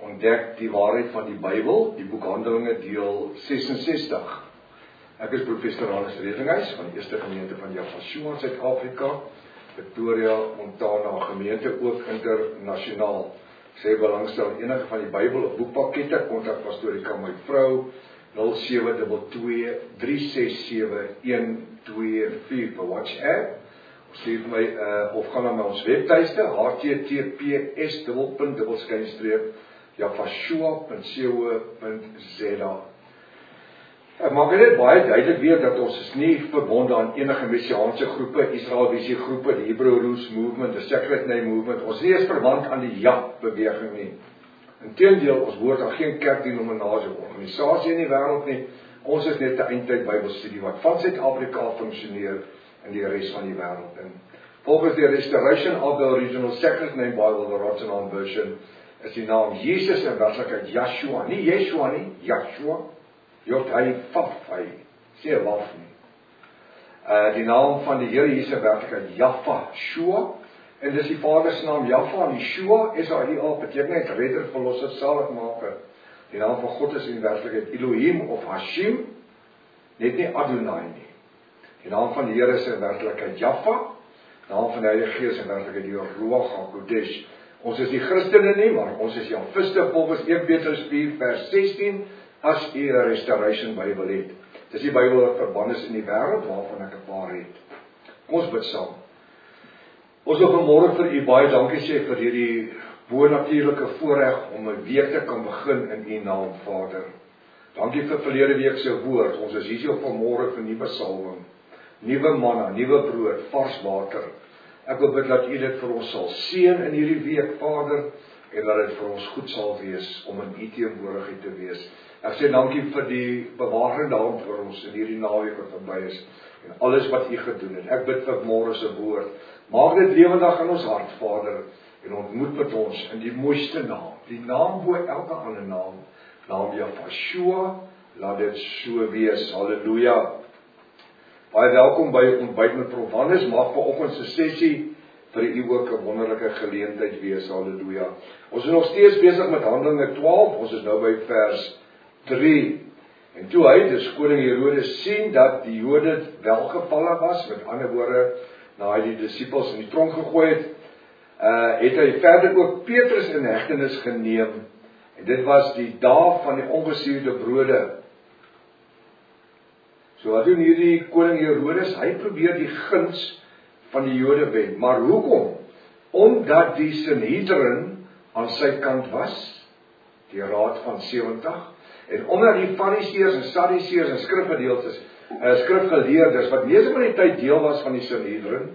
ontdek die waarheid van die Bybel, die boek Handelinge deel 66. Ek is professor Hannes Redinghuis van die Eerste Gemeente van Yafashua in Suid-Afrika, Victoria, Montana, gemeente ook internasionaal. Sê belangstel enige van die Bybel of boekpakkette, kontak pastorika my vrou 0722 367 124 vir WhatsApp. Stuur my of gaan na ons webtuiste https://yafashua.co.za. Ek maak dit baie duidelik weer dat ons is nie verbonde aan enige messiaanse groepe, Israelvisie groepe, die Hebrew Roots Movement, die Sacred Name Movement. Ons nie is verwant aan die beweging nie. Inteendeel, ons behoort aan geen kerkdenominasie of organisasie in die wêreld nie. Ons is net 'n eindtyd Bybelstudie wat van Suid-Afrika funksioneer in die res van die wêreld. En volgens die Restoration of the Original Sacred Name Bible, the Rottenham Version, is die naam Jesus in werklikheid Yeshua, nie Yeshua nie, Yeshua. Jot hy vaf, hy sê waf nie. Die naam van die Here Jesus in werklikheid Yafashua, en dis die Vader se naam Jaffa, en Yeshua is daar hier beteken net redder, verlosser, saligmaker. Die naam van God is in werklikheid Elohim of Hashim, net nie Adonai nie. Die naam van die Here is in werklikheid Jaffa, die naam van die Heilige Gees in werklikheid die Ruach HaKodesh. Ons is die Christene nie, maar ons is Jafiste volgens 1 Petrus 4 vers 16, as u 'n Restoration Bybel het. Dis die Bybel wat verband is in die wêreld waarvan ek 'n paar het. Kom ons bid saam. Ons wil vanmôre vir u baie dankie sê vir hierdie bonatuurlike voorreg om 'n week te kan begin in u naam, Vader. Dankie vir verlede week se woord. Ons is hier vanmôre vir nuwe salwing, nuwe manna, nuwe brood, vars water. Ek wil bid dat u dit vir ons sal seën in hierdie week, Vader, en dat dit vir ons goed sal wees om in u teenwoordigheid te wees. Ek sê dankie vir die bewaarende hand vir ons in hierdie naweek wat verby is en alles wat u gedoen het. Ek bid vir môre se woord. Maak dit lewendig in ons hart, Vader, en ontmoet met ons in die mooiste naam, die naam bo elke ander naam, naam Yafashua, laat dit so wees. Halleluja. Baie welkom by ontbyt met Prof Hannes. Maak vanoggend se sessie vir u ook 'n wonderlike geleentheid wees. Halleluja. Ons is nog steeds besig met Handelinge 12. Ons is nou by vers 3. En toe hy, dus koning Herodes, sien dat die Jode welgevallen was, met ander woorde, na hy die disippels in die tronk gegooi het, het hy verder ook Petrus in hegtenis geneem. En dit was die dag van die ongesuurde brode. So wat doen hierdie koning Herodes? Hy probeer die guns van die Jode wen. Maar hoekom? Omdat die Sanhedrin aan sy kant was, die raad van 70, en omdat die Fariseërs en Sadduseërs en skrifgeleerdes, wat meeste van die tyd deel was van die Sanhedrin,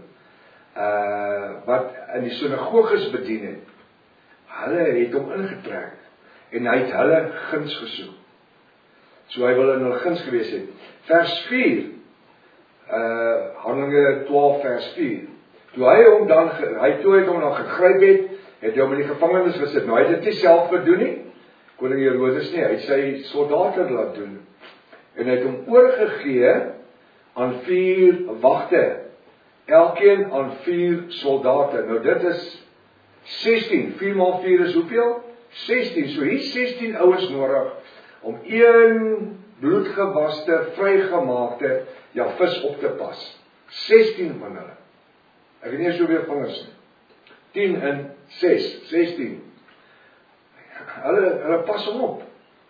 wat in die sinagoges bedien het, hulle het hom ingetrek, en hy het hulle guns gesoek. So hy wil in hulle guns gewees het. Vers 4, Handelinge 12 vers 4, toe hy hom dan gegryp het hy hom in die gevangenis gesit. Nou hy het dit nie self gedoen nie, koning Herodes nie, hy het sy soldate laat doen, en hy het hom oorgegee aan 4 wagte, elkeen aan 4 soldate. Nou dit is 16, 4 maal 4 is hoeveel? 16, so hier 16 ouens nodig, om een bloedgewaste, vrygemaakte vis op te pas. 16 van hulle. Ek het nie soveel vingers nie. 10 en 6, 16. Hulle pas hom op.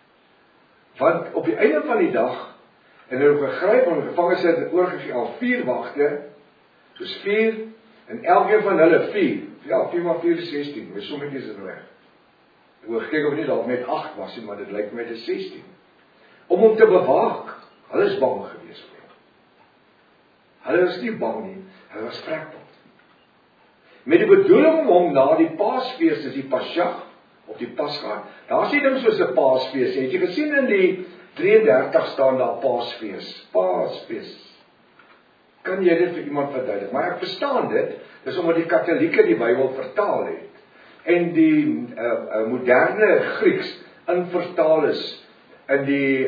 Want op die einde van die dag, en hulle gegryp en gevangen sit en oorgegee aan 4 wagte, soos 4, en elkeen van hulle 4. Ja, 4 maal 4 is 16, my sommetjies is reg. Ek wil kyk of nie dalk net 8 was nie, maar dit lyk my dit is 16. Om hom te bewaak. Hulle is bang gewees vir hom. Hulle is nie bang nie, hulle was skrekpot. Met die bedoeling om hom na die Paasfees, dis die Pasjag, of die Pascha, daar is die ding soos 'n Paasfees. Het jy gesien in die 33 staan daar Paasfees. Paasfees. Kan jy dit vir iemand verduidelik? Maar ek verstaan dit, dis omdat die Katolieke die Bybel vertaal het, en die moderne Grieks invertaal is in die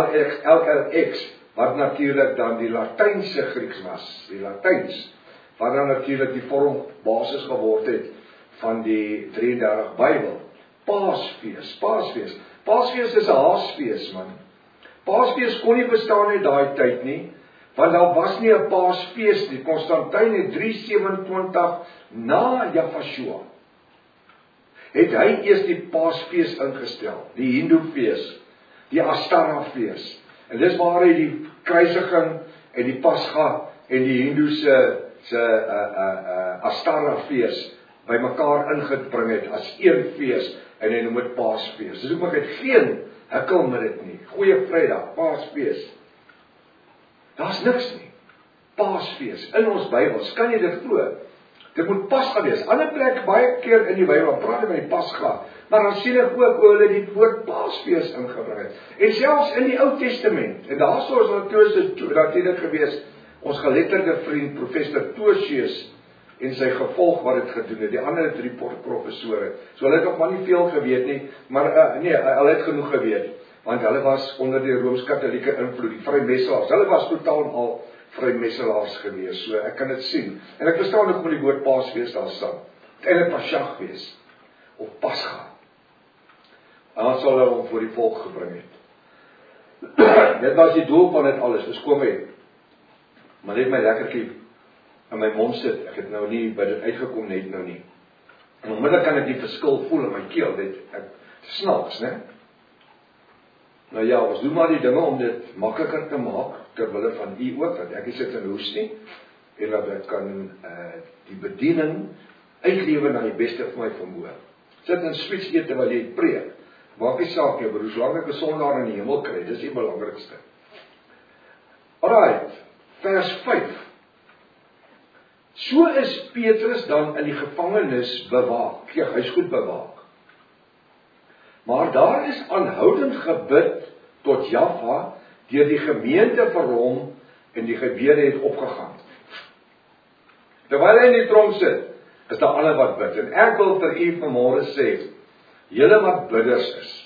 LXX, wat natuurlik dan die Latynse Grieks was, die Latyns, wat dan natuurlik die vorm basis geword het van die 33 Bybel. Paasfees. Paasfees is 'n haasfees, man. Paasfees kon nie bestaan in daai tyd nie, want daar was nie 'n Paasfees nie. Konstantin het 327 na Jafashua het hy eers die Paasfees ingestel, die Hindoefees, die Astara-fees. En dis waar hy die kruisiging en die Pasga en die Hindoese Astara-fees by mekaar ingebring het as een fees en hy noem dit Paasfees. Dus ek het geen hikkel met dit nie. Goeie Vrydag, Paasfees. Daar's niks nie. Paasfees in ons Bybels, kan jy dit glo? Dit moet Pasga wees. Ander plek baie keer in die Bybel praat oor die Pasga, maar dan sien ek ook hoe hulle die woord Paasfees ingebring het. En selfs in die Ou Testament, en daarso is natuurlik gewees, ons geletterde vriend professor Tosius en sy gevolg wat dit gedoen het. Die ander 3 professore. So hulle het nog maar nie veel geweet nie, maar nee, hulle het genoeg geweet, want hulle was onder die Rooms-Katolieke invloed, die vrymesselaars. Hulle was totaal al vrymesselaars gewees. So ek kan dit sien. En ek verstaan ook met die woord Paasfees daar staan. Het eintlik Pasjag wees of Pasga. Dan sal hulle hom voor die volk gebring het. Dit was die doel van dit alles. Dus kom hy. Maar net my lekkertjie in my mond sit. Ek het nou nie by dit uitgekom net nou nie. En onmiddellik kan ek die verskil voel in my keel. Dit snaaks, né? Nou ja, ons doen maar die dinge om dit makliker te maak terwille van u ook, want ek sit in hoes nie en dat ek kan die bediening uitlewe na die beste van my vermoë. Sit in switch eet terwyl jy preek. Maak nie saak jou broer, solank ek 'n sondaar in die hemel kry, dis die belangrikste. Alright, vers 5. So is Petrus dan in die gevangenis bewaak. Ja, hy's goed bewaak. Maar daar is aanhoudend gebid tot Jaffa deur die gemeente vir hom en die gebede het opgegaan. Terwyl hy in die tronk sit, is daar ander wat bid. En ek wil vir u vanmôre sê, julle wat bidders is,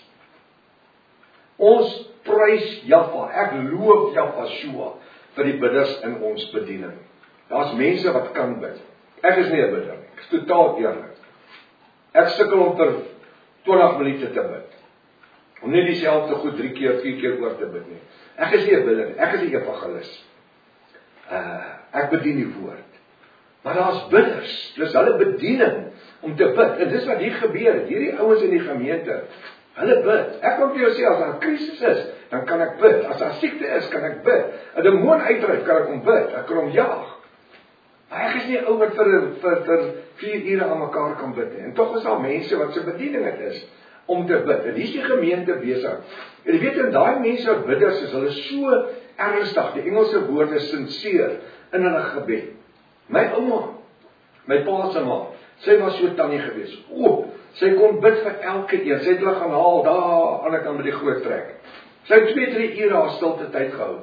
ons prys Jaffa, ek loof Jafashua vir die bidders in ons bediening. Daar's mense wat kan bid. Ek is nie 'n bidder nie, ek is totaal eerlik. Ek sukkel om vir 20 minute te bid. Om nie dieselfde goed 3 keer, 4 keer oor te bid nie. Ek is nie 'n bidder, ek is 'n evangelis. Ek bedien die woord. Maar daar's bidders, dis hulle bediening om te bid. En dis wat hier gebeur, hierdie ouens in die gemeente, hulle bid. Ek kan vir jou sê, as daar 'n krisis is, dan kan ek bid. As daar siekte is, kan ek bid. 'n Demoon uitdryf, kan ek hom bid. Ek kan hom jaag. Maar ek is nie ou wat vir 4 ure aan mekaar kan bid nie. En tog is daar mense wat se bediening dit is om te bid. En hier is die gemeente besig. En jy weet, en daai mense wat bidders is, hulle so ernstig, die Engelse woord is sincere in hulle gebed. My ouma, my pa se ma, sy was so tannie gewees. Sy kon bid vir elke een. Sy het hulle gaan haal daar aan die kant by die groot trek. Sy het 2-3 ure haar stilte tyd gehou.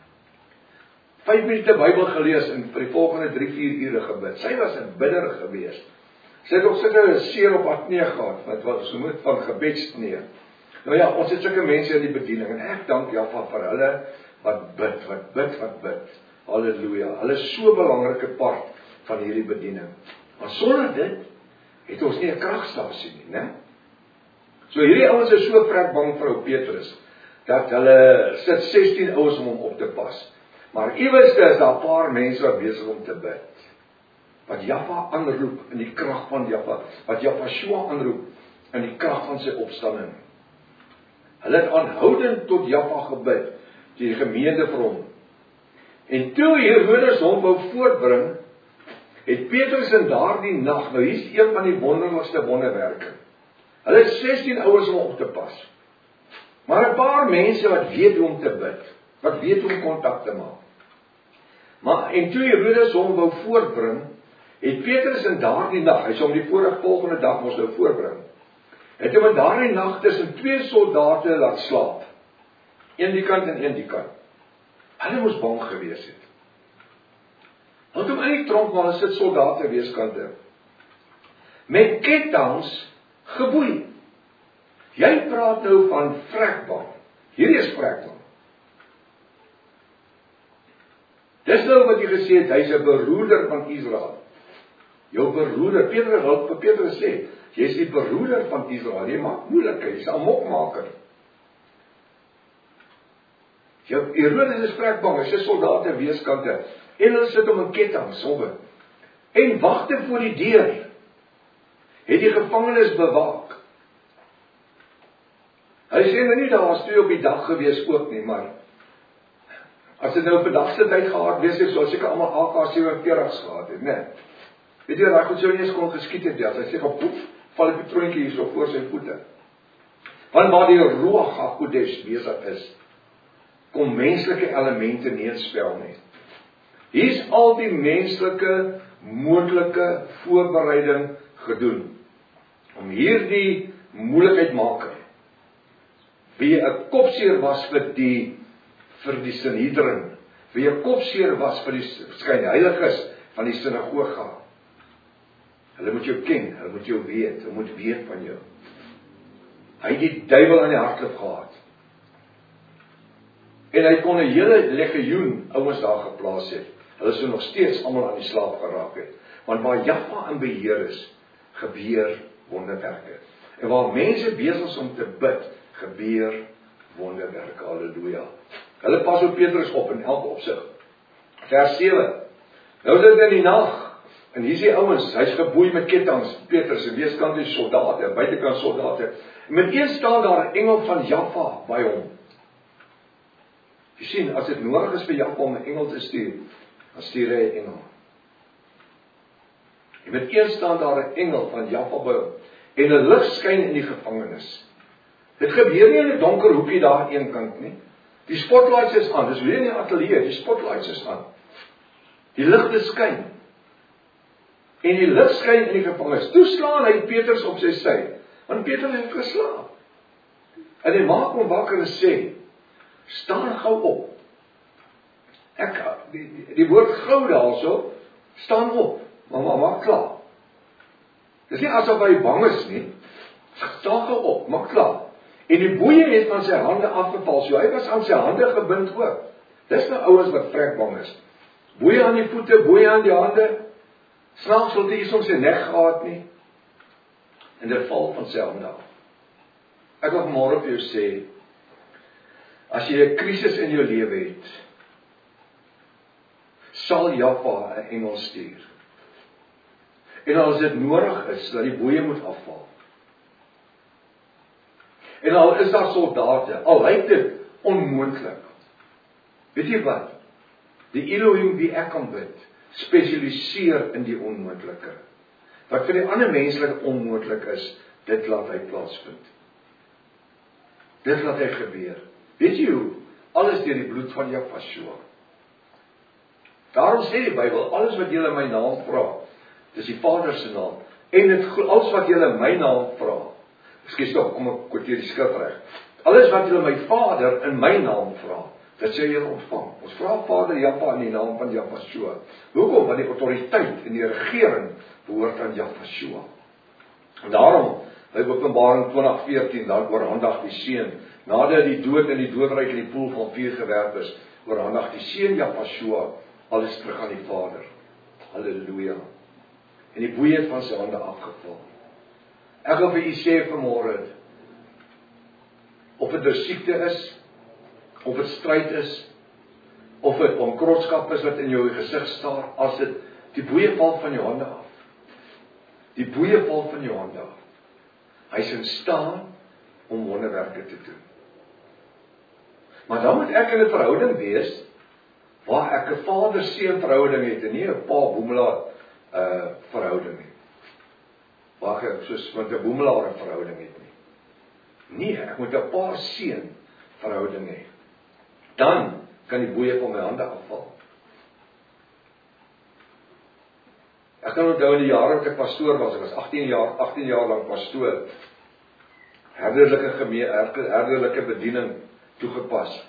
5 minute Bybel gelees en vir die volgende 3-4 ure gebid. Sy was 'n bidder gewees. Sy het ook sulke seer op haar knie gehad, wat so moet van gebedsknie. Nou ja, ons het sulke mense in die bediening en ek dank Jaffa vir hulle wat bid. Halleluja. Hulle is so 'n belangrike part van hierdie bediening. Maar sonder dit het ons nie 'n kragstasie nie, né? So hierdie ouens is so vrek bang vir ou Petrus dat hulle sit 16 ouens om hom op te pas. Maar iewerste is daar 'n paar mense wat besig om te bid. Wat Jaffa aanroep in die krag van Jaffa, wat Jafashua aanroep in die krag van sy opstanding. Hulle het aanhoudend tot Jaffa gebid, die gemeente vir hom. En toe Herodes hom wou voortbring, het Petrus in daardie nag, nou hier is een van die wonderlikste wonderwerke. Hulle het 16 ouens om op te pas. Maar 'n paar mense wat weet hoe om te bid, wat weet hoe om kontak te maak. Maar en toe Herodes hom wou voortbring, het Petrus in daardie nag, hy sou hom die volgende dag mos nou voorbring, het hom in daardie nag tussen 2 soldate laat slaap. Een die kant en een die kant. Hulle moes bang gewees het. Want hom in die tronk waar sit soldate weeskante, met ketTINGS geboei. Jy praat nou van vrekbang. Hierdie is vrekbang. Dis nou wat jy gesê het, hy's 'n beroerder van Israel. Jou beroerder, Petrus sê, Jy is die beroerder van Israel. Jy maak moeilikheid, jy is 'n mokmaker. Herodes is vrekbang, hy is soldate weeskante. En hulle sit hom in kettinge, sommer. En wagte voor die deur. Het die gevangenes bewaak. Hy sê nou nie daar was 2 op die dag gewees ook nie, maar as dit nou op 'n dag se tyd gehad wees het, sou seker almal AK-47's gehad het, né? Weet jy, daai goed sou nie eens kon geskiet het, ja, hy sê gaan poef, val die patroontjie hierso voor sy voete. Want waar die Ruach HaKodesh besig is, kom menslike elemente nie in spel nie. Hier is al die menslike, moontlike voorbereiding gedoen, om hierdie moeilikheid maak, wie 'n kopseer was vir die Sanhedrin, wie 'n kopseer was vir die skynheiliges van die sinagoga. Hulle moet jou ken, hulle moet jou weet, hulle moet weet van jou. Hy het die duiwel aan die hartklop gehad. En hy kon 'n hele legioen ouens daar geplaas het. Hulle sou nog steeds almal aan die slaap geraak het. Want waar Jahwe in beheer is, gebeur wonderwerke. En waar mense besig is om te bid, gebeur wonderwerke. Halleluja. Hulle pas op Petrus op in elke opsig. Vers 7. Nou is dit in die nag. En hier is die ouens, hy's geboei met kettinge, Petrus, en weeskant die soldate, en buitekant soldate. En met een staan daar 'n engel van Jahwe by hom. Jy sien, as dit nodig is vir Jahwe om 'n engel te stuur, dan stuur hy 'n engel. En met een staan daar 'n engel van Jahwe by hom, en 'n lig skyn in die gevangenis. Dit gebeur nie in 'n donker hoekie daar aan een kant nie. Die spotlights is aan, dis weer in die ateljee, die spotlights is aan. Die ligte skyn. En die lig skyn in die gevangenis. Toe slaan hy Petrus op sy sy, want Petrus het geslaap. En hy maak hom wakker en sê, staan gou op. Die woord gou daarso, staan op, maar maak klaar. Dis nie asof hy bang is nie, staan gou op, maak klaar. En die boeie het van sy hande afgeval, so hy was aan sy hande gebind ook. Dis nou ouens wat vrek bang is. Boeie aan die voete, boeie aan die hande, snaaks wil die soms sy nek gehad nie, en dit val van sy hande af. Ek wil vanmôre vir jou sê, as jy 'n krisis in jou lewe het, sal Jahwe 'n engel stuur. En as dit nodig is, dat die boeie moet afval. En al is daar soldate, al lyk dit onmoontlik. Weet jy wat? Die Elohim wie ek kan bid, spesialiseer in die onmoontlike. Wat vir die ander menslik onmoontlik is, dit laat hy plaasvind. Dit laat hy gebeur. Weet jy hoe? Alles deur die bloed van Jahwe. Daarom sê die Bybel, alles wat julle in my naam vra, dis die Vader se naam. En alles wat julle in my naam vra, ekskuus tog, kom ek kwoteer die skrif reg. Alles wat julle my Vader in my naam vra, dit sê julle ontvang. Ons vra Vader Jahwe in die naam van Jahwe. Hoekom? Want die autoriteit en die regering behoort aan Jahwe. En daarom, by Openbaring 20:14, dan oorhandig die seun, nadat die dood in die doodryk in die poel van vuur gewerp is, oorhandig die seun Jahwe alles terug aan die Vader. Halleluja. En die boeie het van sy hande afgeval. Ek wil vir u sê vanmôre, of dit 'n siekte is, of dit stryd is, of dit onkrotskap is wat in jou gesig staar, as dit, die boeie val van jou hande af. Die boeie val van jou hande af. Hy is in staat om wonderwerke te doen. Maar dan moet ek in 'n verhouding wees, waar ek 'n vader-seun verhouding het, en nie 'n pa-boemelaar verhouding het. Waar ek soos met 'n boemelaar 'n verhouding het nie. Nee, ek moet 'n pa-seun verhouding hê. Dan kan die boeie van my hande afval. Ek kan onthou in die jare wat ek pastoor was, ek was 18 jaar lank pastoor, herderlike bediening toegepas.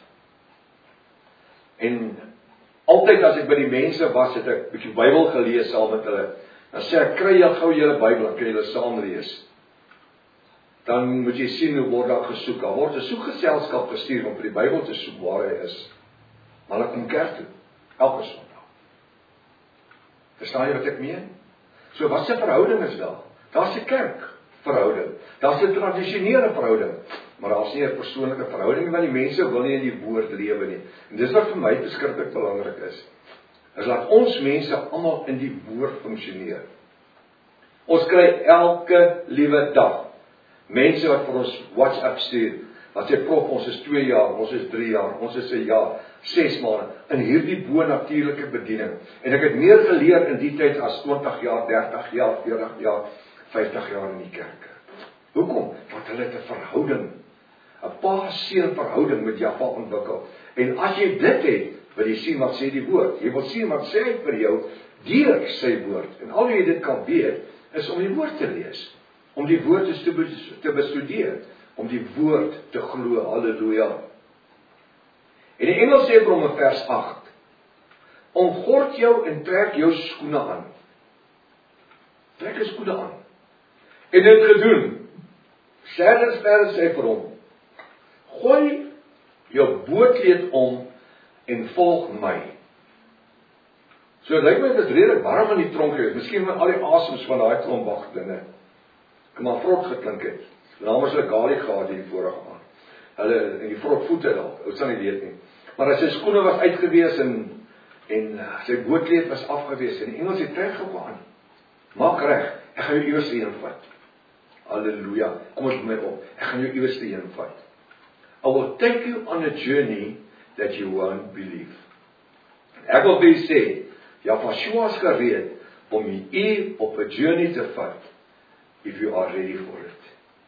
En altyd as ek by die mense was, het ek 'n bietjie Bybel gelees saam met hulle. Dan sê ek, kry jy gou julle Bybel, dan kan julle saam lees. Dan moet jy sien hoe word daar gesoek. Daar word 'n soekgeselskap gestuur om vir die Bybel te soek waar hy is. Maar hulle kom kerk toe, elke Sondag. Verstaan jy wat ek meen? So wat se verhouding is daar? Daar's 'n kerk. verhouding. Daar's 'n tradisionele verhouding, maar daar's nie 'n persoonlike verhouding nie, want die mense wil nie in die woord lewe nie. En dis wat vir my beskikbaar belangrik is dat ons mense almal in die woord funksioneer. Ons kry elke liewe dag mense wat vir ons WhatsApp stuur, wat sê prof, ons is 2 jaar, ons is 3 jaar, ons is 'n jaar, 6 maande, in hierdie bo-natuurlike bediening. En ek het meer geleer in die tyd as 20 jaar, 30 jaar, 40 jaar, 50 jaar in die kerk. Hoekom? Want hulle het 'n verhouding, 'n pa-seun verhouding met Jahwe ontwikkel. En as jy dit het, wil jy sien wat sê die woord. Jy wil sien wat sê hy vir jou deur sy woord. En al hoe jy dit kan weet, is om die woord te lees, om die woord te bestudeer, om die woord te glo. Halleluja. En die Engels sê vir hom in vers 8, omgord jou en trek jou skoene aan. Trek jou skoene aan. En dit gedoen. Verder sê vir hom, gooi jou bootleed om en volg my. So dit lyk my dit is redelik warm in die tronk gewees. Miskien met al die asems van daai klomp wagtlinge. Kom maar vrot geklink het. Namens hulle galie gehad hier vorige maand. Hulle in die vrot voete dalk. Ou sal nie weet nie. Maar as sy skoene was uitgewees en sy bootleed was afgewees en die Engels het trek gehou aan. Maak reg. Ek gaan jou iewers heen vat. Halleluja. Kom ons met op. Ek gaan jou iewers heen vat. I will take you on a journey that you won't believe. Ek wil vir u sê, Yahweh is gereed om u op 'n journey te vat, if you are ready for it.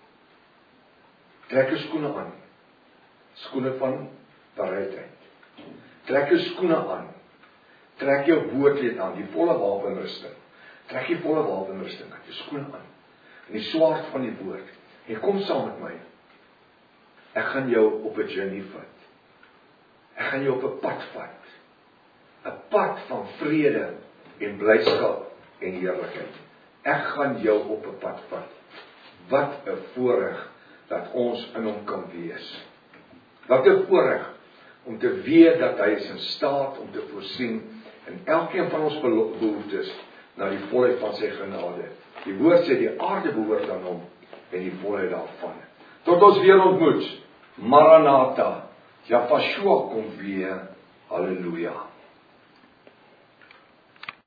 Trek jou skoene aan. Skoene van bereidheid. Trek jou skoene aan. Trek jou bootleed aan, die volle wapenrusting. Trek die volle wapenrusting aan, jou skoene aan. En die swaard van die woord. En kom saam met my. Ek gaan jou op 'n journey vat. Ek gaan jou op 'n pad vat. 'n Pad van vrede en blydskap en heerlikheid. Ek gaan jou op 'n pad vat. Wat 'n voorreg dat ons in hom kan wees. Wat 'n voorreg om te weet dat hy is in staat om te voorsien in elkeen van ons behoeftes na die volheid van sy genade. Die woord sê die aarde behoort aan hom en die volheid daarvan. Tot ons weer ontmoet. Maranatha. Jahweh kom weer. Halleluja.